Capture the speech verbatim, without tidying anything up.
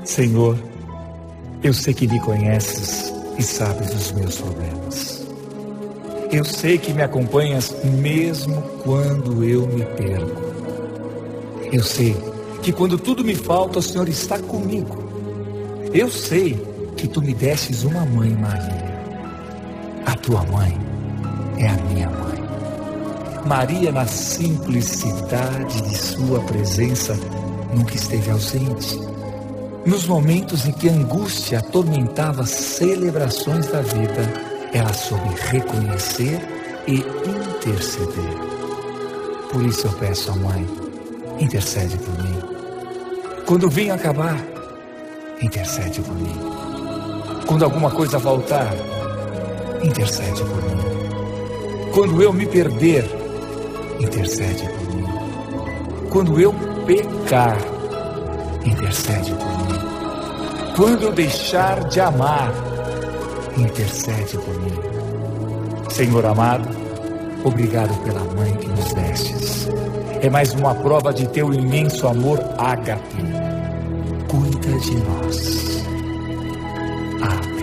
Senhor, eu sei que me conheces e sabes dos meus problemas. Eu sei que me acompanhas mesmo quando eu me perco. Eu sei que quando tudo me falta, o Senhor está comigo. Eu sei que tu me destes uma mãe, Maria. A tua mãe é a minha mãe. Maria, na simplicidade de sua presença, nunca esteve ausente. Nos momentos em que a angústia atormentava as celebrações da vida, ela soube reconhecer e interceder. Por isso eu peço à mãe, intercede por mim. Quando o vinho acabar, intercede por mim. Quando alguma coisa faltar, intercede por mim. Quando eu me perder, intercede por mim. Quando eu pecar, intercede por mim. Quando eu deixar de amar, intercede por mim. Senhor amado, obrigado pela mãe que nos destes. É mais uma prova de teu imenso amor ágape. Cuida de nós. Amém.